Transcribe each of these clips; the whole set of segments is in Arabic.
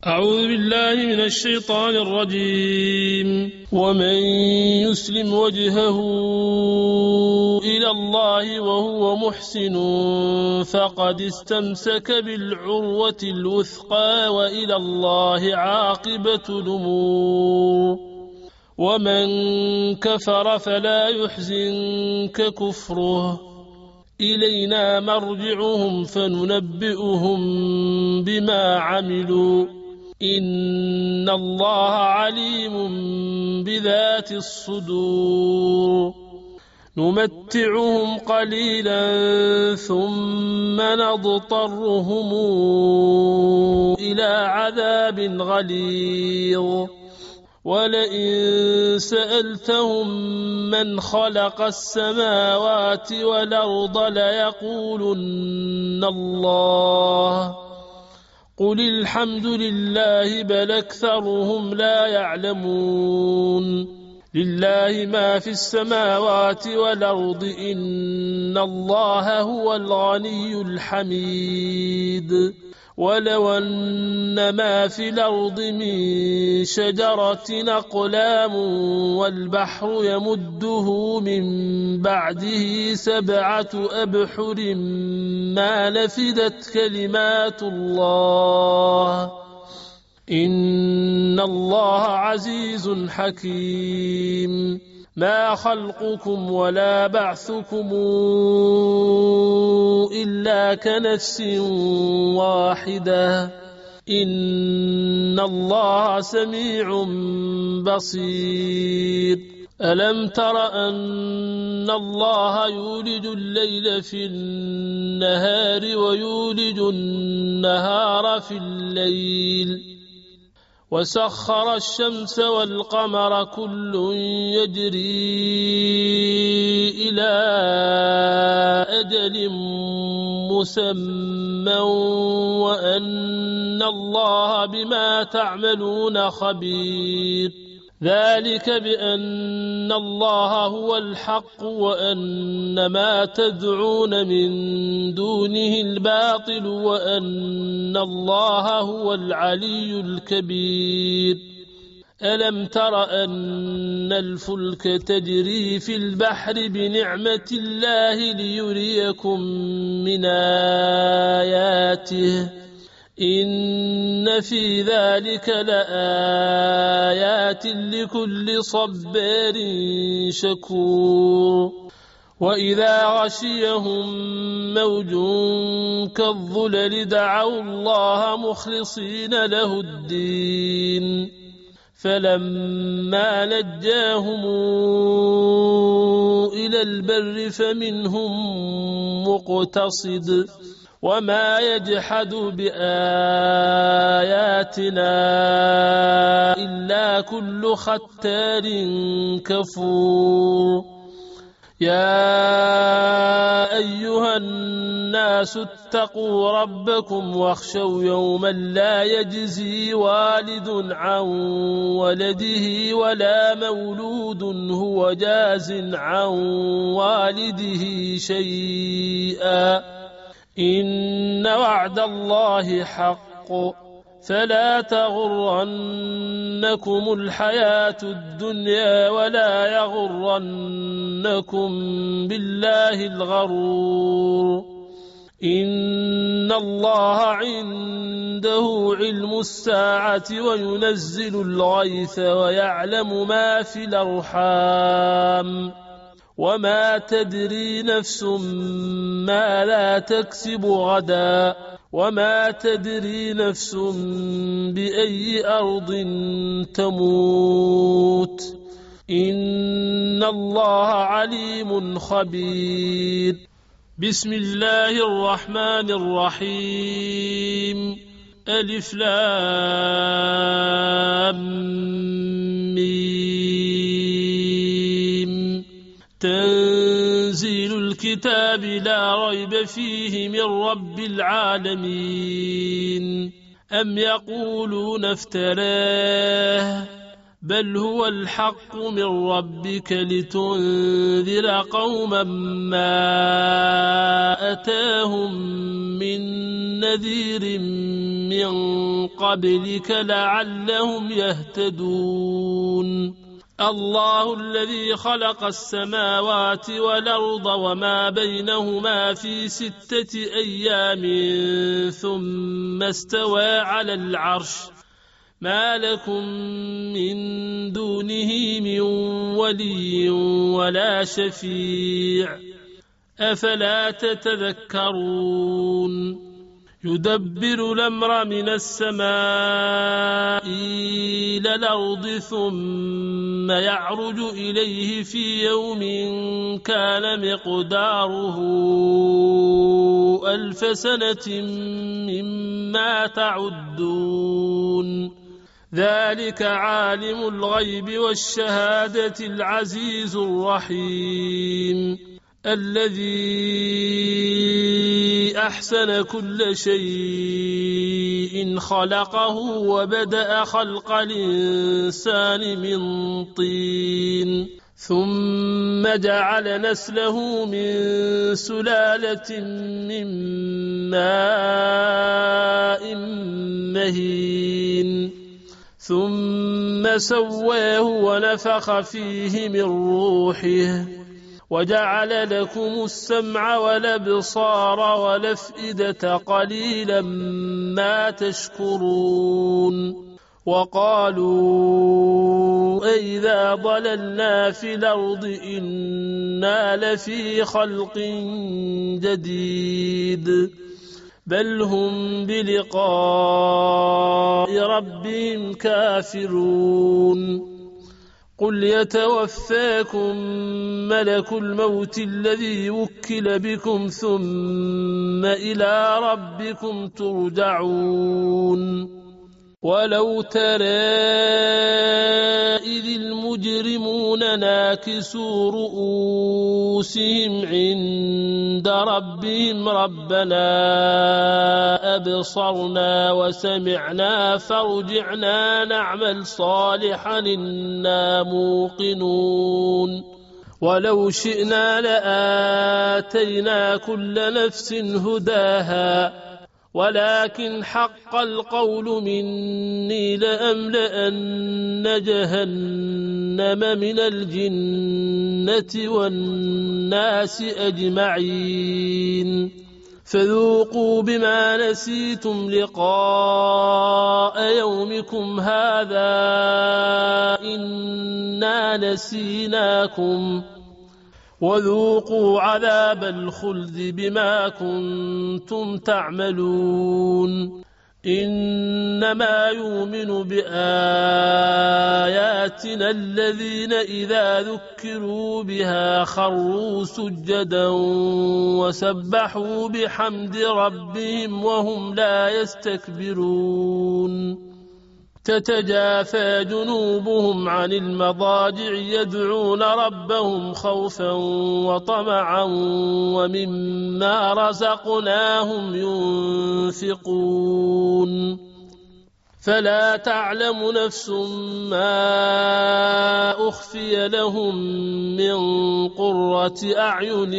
أعوذ بالله من الشيطان الرجيم. ومن يسلم وجهه إلى الله وهو محسن فقد استمسك بالعروة الوثقى وإلى الله عاقبة الأمور. ومن كفر فلا يحزنك كفره إلينا مرجعهم فننبئهم بما عملوا إن الله عليم بذات الصدور. نمتعهم قليلا ثم نضطرهم إلى عذاب غليظ. ولئن سألتهم من خلق السماوات والأرض ليقولن الله قل الحمد لله بل أكثرهم لا يعلمون. لله ما في السماوات والأرض إن الله هو الغني الحميد. ولو أن ما في الأرض من شجرة أقلام والبحر يمده من بعده 7 أبحر ما نفدت كلمات الله إن الله عزيز حكيم. ما خلقكم ولا بعثكم إلا كنفس واحدة إن الله سميع بصير. ألم تر أن الله يولج الليل في النهار ويولج النهار في الليل وسخر الشمس والقمر كل يجري إلى أجل مسمى وأن الله بما تعملون خبير. ذلك بأن الله هو الحق وأن ما تدعون من دونه الباطل وأن الله هو العلي الكبير. ألم تر أن الفلك تجري في البحر بنعمة الله ليريكم من آياته إن في ذلك لآيات لكل صبار شكور. وإذا غشيهم موج كالظلل دعوا الله مخلصين له الدين فلما نجاهم إلى البر فمنهم مقتصد وما يجحد بآياتنا إلا كل ختار كفور. يا أيها الناس اتقوا ربكم واخشوا يوما لا يجزي والد عن ولده ولا مولود هو جاز عن والده شيئا إن وعد الله حق فلا تغرنكم الحياة الدنيا ولا يغرنكم بالله الغرور. إن الله عنده علم الساعة وينزل الغيث ويعلم ما في الأرحام وما تدري نفس ما لا تكسب غدا وما تدري نفس بأي أرض تموت إن الله عليم خبير. بسم الله الرحمن الرحيم. ألف لام ميم. تنزيل الكتاب لا ريب فيه من رب العالمين. أم يقولون افتراه بل هو الحق من ربك لتنذر قوما ما أتاهم من نذير من قبلك لعلهم يهتدون الله الذي خلق السماوات والأرض وما بينهما في 6 أيام ثم استوى على العرش ما لكم من دونه من ولي ولا شفيع أفلا تتذكرون يدبر الأمر من السماء إلى الأرض ثم يعرج إليه في يوم كان مقداره 1000 سنة مما تعدون ذلك عالم الغيب والشهادة العزيز الرحيم الذي أحسن كل شيء خلقه وبدأ خلق الإنسان من طين ثم جعل نسله من سلالة من ماء مهين ثم سواه ونفخ فيه من روحه وجعل لكم السمع والأبصار والأفئدة قليلا ما تشكرون وقالوا أئذا ضللنا في الأرض إنا لفي خلق جديد بل هم بلقاء ربهم كافرون قل يتوفاكم ملك الموت الذي وكل بكم ثم إلى ربكم ترجعون ولو ترى إذ المجرمون ناكسوا رؤوسهم عند ربهم ربنا أبصرنا وسمعنا فارجعنا نعمل صالحا إنا موقنون ولو شئنا لآتينا كل نفس هداها ولكن حق القول مني لأملأن جهنم من الجنة والناس أجمعين فذوقوا بما نسيتم لقاء يومكم هذا إنا نسيناكم وذوقوا عذاب الخلد بما كنتم تعملون إنما يؤمن بآياتنا الذين إذا ذكروا بها خروا سجدا وسبحوا بحمد ربهم وهم لا يستكبرون تتجافى جنوبهم عن المضاجع يدعون ربهم خوفا وطمعا ومما رزقناهم ينفقون فلا تعلم نفس ما أخفي لهم من قرة أعين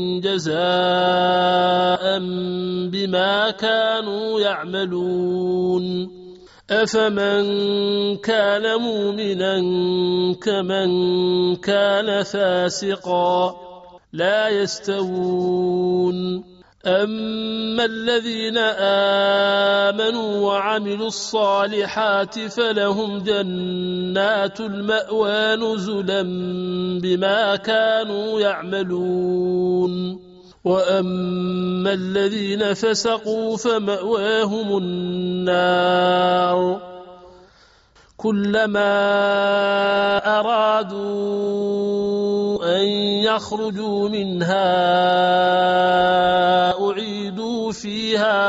جزاء بما كانوا يعملون أفمن كان مؤمنا كمن كان فاسقا لا يستوون أما الذين آمنوا وعملوا الصالحات فلهم جنات المأوى نزلا بما كانوا يعملون وأما الذين فسقوا فمأواهم النار كلما أرادوا أن يخرجوا منها أعيدوا فيها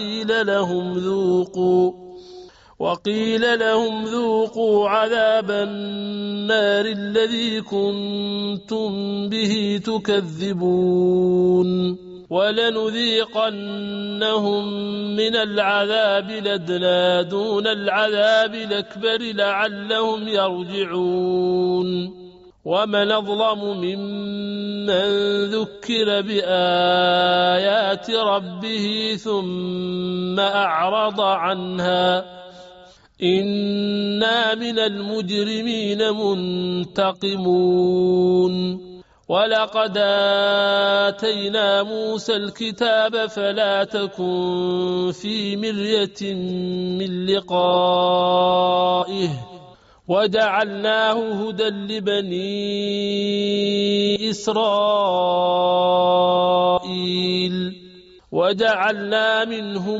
وقيل لهم ذوقوا عذاب النار الذي كنتم به تكذبون ولنذيقنهم من العذاب الأدنى دون العذاب الأكبر لعلهم يرجعون ومن أظلم ممن ذكر بآيات ربه ثم أعرض عنها إنا من المجرمين منتقمون ولقد آتينا موسى الكتاب فلا تكن في مرية من لقائه وجعلناه هدى لبني إسرائيل وجعلنا منهم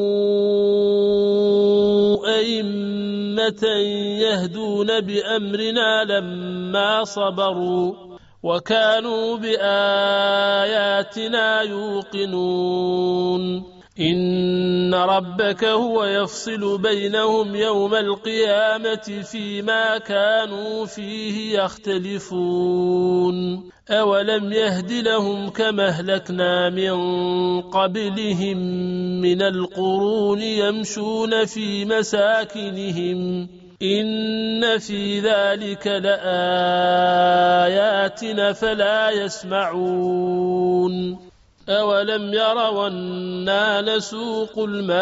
أئمة يهدون بأمرنا لما صبروا وكانوا بآياتنا يوقنون إن ربك هو يفصل بينهم يوم القيامة فيما كانوا فيه يختلفون أولم يهد لهم كما أهلكنا من قبلهم من القرون يمشون في مساكنهم إن في ذلك لآيات فلا يسمعون أولم يروا أنا نسوق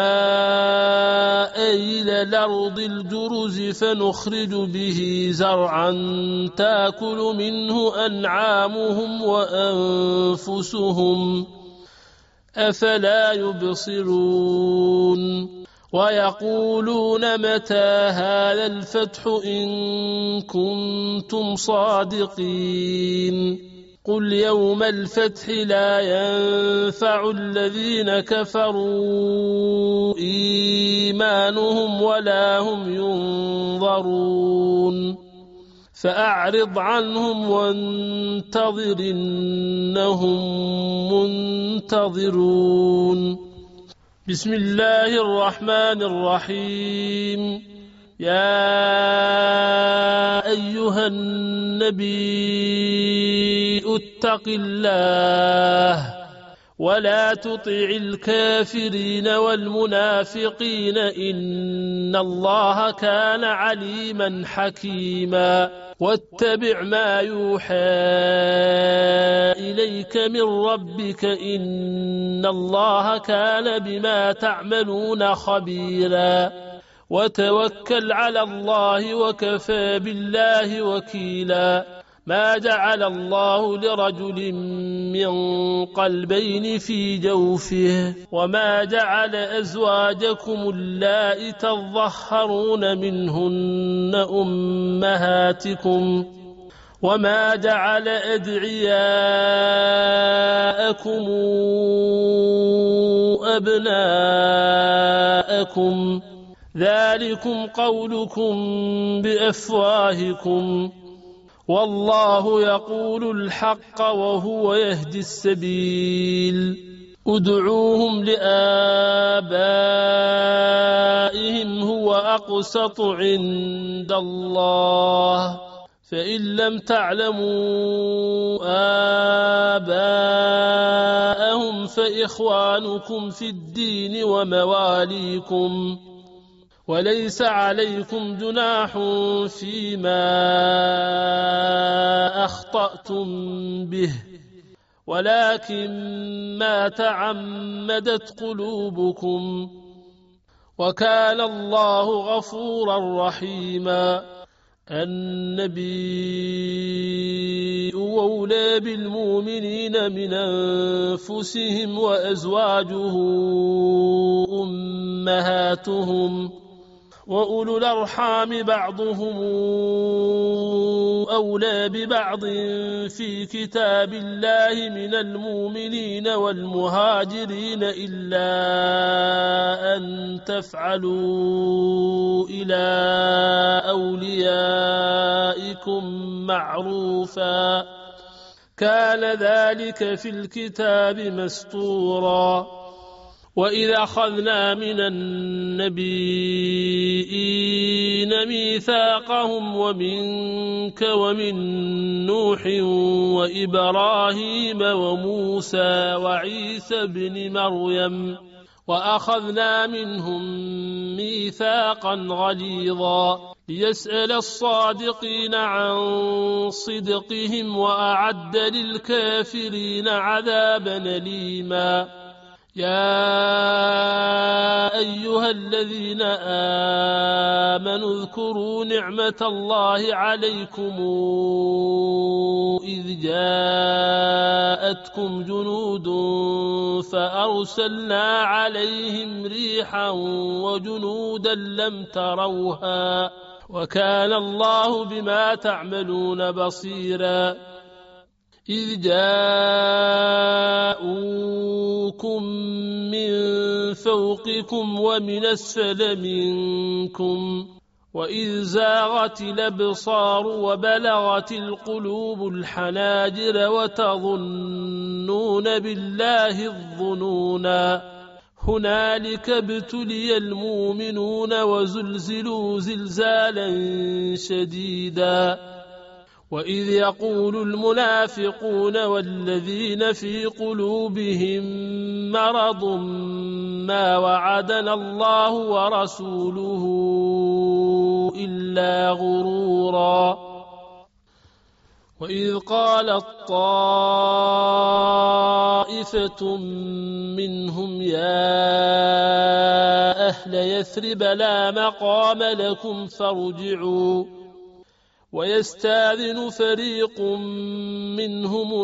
الماء إلى الأرض الجرز فنخرج به زرعا تأكل منه أنعامهم وأنفسهم أفلا يبصرون ويقولون متى هذا الفتح إن كنتم صادقين قل يوم الفتح لا ينفع الذين كفروا إيمانهم ولا هم ينظرون فأعرض عنهم وانتظر إنهم منتظرون بسم الله الرحمن الرحيم يا أيها النبي اتق الله ولا تطع الكافرين والمنافقين إن الله كان عليما حكيما واتبع ما يوحى إليك من ربك إن الله كان بما تعملون خبيرا وتوكل على الله وكفى بالله وكيلا ما جعل الله لرجل من قلبين في جوفه وما جعل أزواجكم اللائي تظهرون منهن أمهاتكم وما جعل أدعياءكم أبناءكم ذلكم قولكم بأفواهكم والله يقول الحق وهو يهدي السبيل ادعوهم لآبائهم هو أقسط عند الله فإن لم تعلموا آباءهم فإخوانكم في الدين ومواليكم وليس عليكم جناح فيما أخطأتم به ولكن ما تعمدت قلوبكم وكان الله غفورا رحيما النبي أولى بالمؤمنين من أنفسهم وأزواجه أمهاتهم وأولو الأرحام بعضهم أولى ببعض في كتاب الله من المؤمنين والمهاجرين إلا أن تفعلوا إلى أوليائكم معروفا كان ذلك في الكتاب مسطورا وإذا أخذنا من النبيين النبيين ميثاقهم ومنك ومن نوح وإبراهيم وموسى وعيسى بن مريم وأخذنا منهم ميثاقا غليظا ليسأل الصادقين عن صدقهم وأعد للكافرين عذابا أليما يا أيها الذين آمنوا اذكروا نعمة الله عليكم إذ جاءتكم جنود فأرسلنا عليهم ريحا وجنودا لم تروها وكان الله بما تعملون بصيرا إذ جاءوكم من فوقكم ومن أسفل منكم وإذ زاغت الأبصار وبلغت القلوب الحناجر وتظنون بالله الظنونا هنالك ابتلي المؤمنون وزلزلوا زلزالا شديدا وإذ يقول المنافقون والذين في قلوبهم مرض ما وعدنا الله ورسوله إلا غرورا وإذ قالت طائفة منهم يا أهل يثرب لا مقام لكم فارجعوا ويستاذن فريق منهم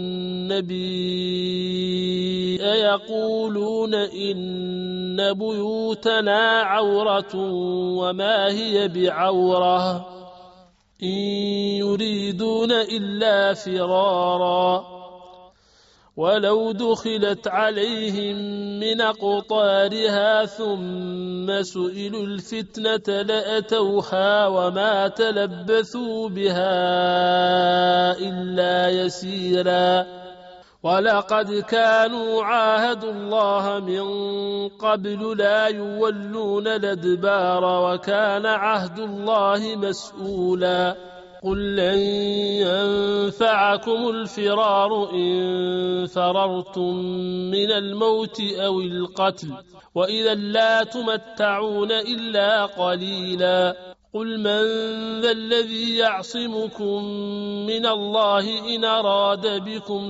النبي يقولون إن بيوتنا عورة وما هي بعورة إن يريدون إلا فرارا ولو دخلت عليهم من أقطارها ثم سئلوا الفتنة لأتوها وما تلبثوا بها إلا يسيرا ولقد كانوا عاهدوا الله من قبل لا يولون الأدبار وكان عهد الله مسؤولا قل لن ينفعكم الفرار إن فررتم من الموت أو القتل وإذا لا تمتعون إلا قليلا قل من ذا الذي يعصمكم من الله إن أراد بكم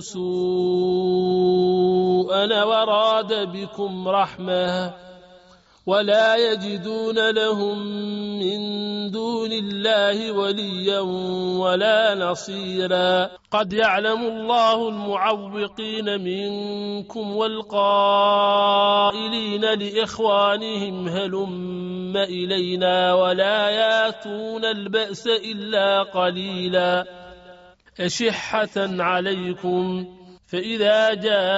سوءا وراد بكم رحمة ولا يجدون لهم من دون الله وليا ولا نصيرا قد يعلم الله المعوقين منكم والقائلين لإخوانهم هلم إلينا ولا ياتون البأس إلا قليلا أشحة عليكم فإذا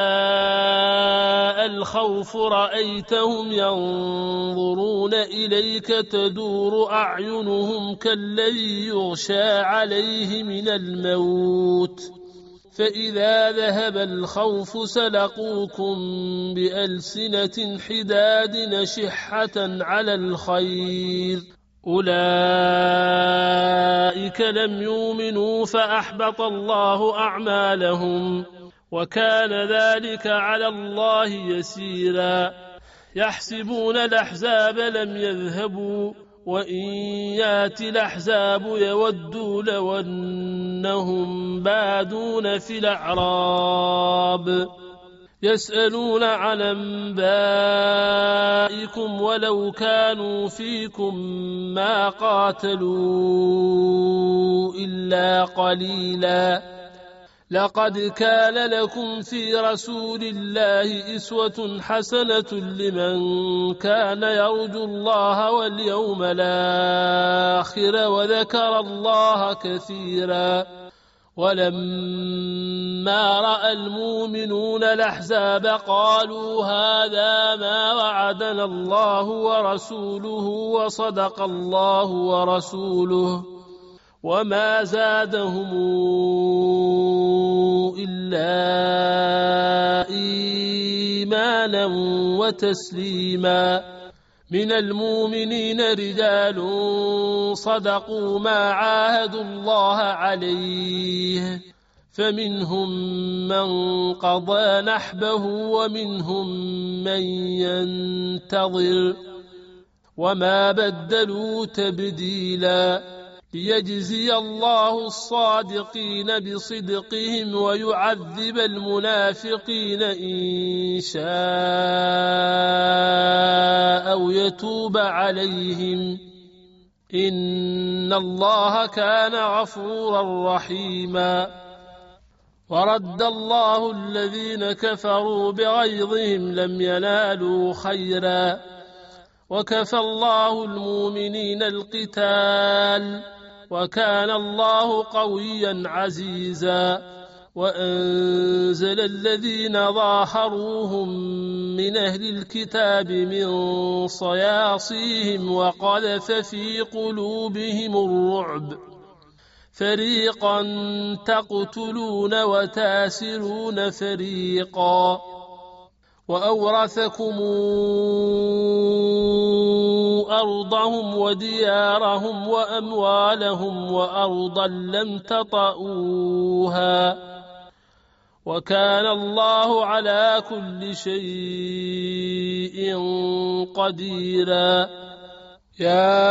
جاء الخوف رأيتهم ينظرون إليك تدور أعينهم كالذي يغشى عليه من الموت فإذا ذهب الخوف سلقوكم بألسنة حداد نشحة على الخير أولئك لم يؤمنوا فأحبط الله أعمالهم وكان ذلك على الله يسيرا يحسبون الأحزاب لم يذهبوا وإن يأتي الأحزاب يودوا لو أنهم بادون في الأعراب يسألون عن أنبائكم ولو كانوا فيكم ما قاتلوا إلا قليلا لقد كان لكم في رسول الله أسوة حسنة لمن كان يرجو الله واليوم الآخر وذكر الله كثيرا ولما رأى المؤمنون الأحزاب قالوا هذا ما وعدنا الله ورسوله وصدق الله ورسوله وما زادهم إلا إيمانا وتسليما من المؤمنين رجال صدقوا ما عاهدوا الله عليه فمنهم من قضى نحبه ومنهم من ينتظر وما بدلوا تبديلا ليجزي الله الصادقين بصدقهم ويعذب المنافقين إن شاء أو يتوب عليهم إن الله كان غفورا رحيما ورد الله الذين كفروا بغيظهم لم ينالوا خيرا وكفى الله المؤمنين القتال وكان الله قويا عزيزا وأنزل الذين ظاهروهم من أهل الكتاب من صياصيهم وقذف في قلوبهم الرعب فريقا تقتلون وتاسرون فريقا وأورثكم أرضهم وديارهم وأموالهم وأرضا لم تطئوها وكان الله على كل شيء قديرا يا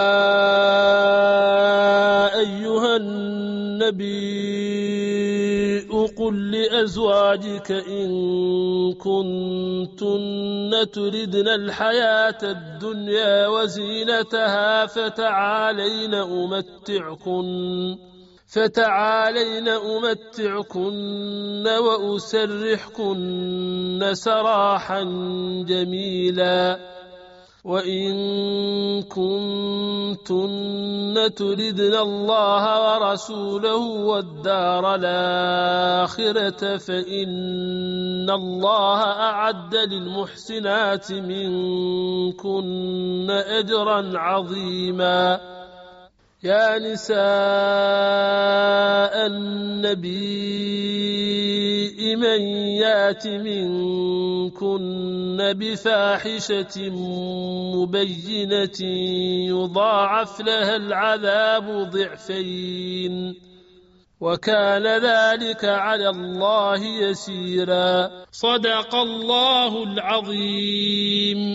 أيها النبي قل لأزواجك إن كنتن تردن الحياة الدنيا وزينتها فتعالين أمتعكن وأسرحكن سراحا جميلا وإن كنتن تردن الله ورسوله والدار الآخرة فإن الله أعد للمحسنات منكن أجرا عظيما يا نساء النبي من يات منكن بفاحشة مبينة يضاعف لها العذاب ضعفين وكان ذلك على الله يسيرا صدق الله العظيم.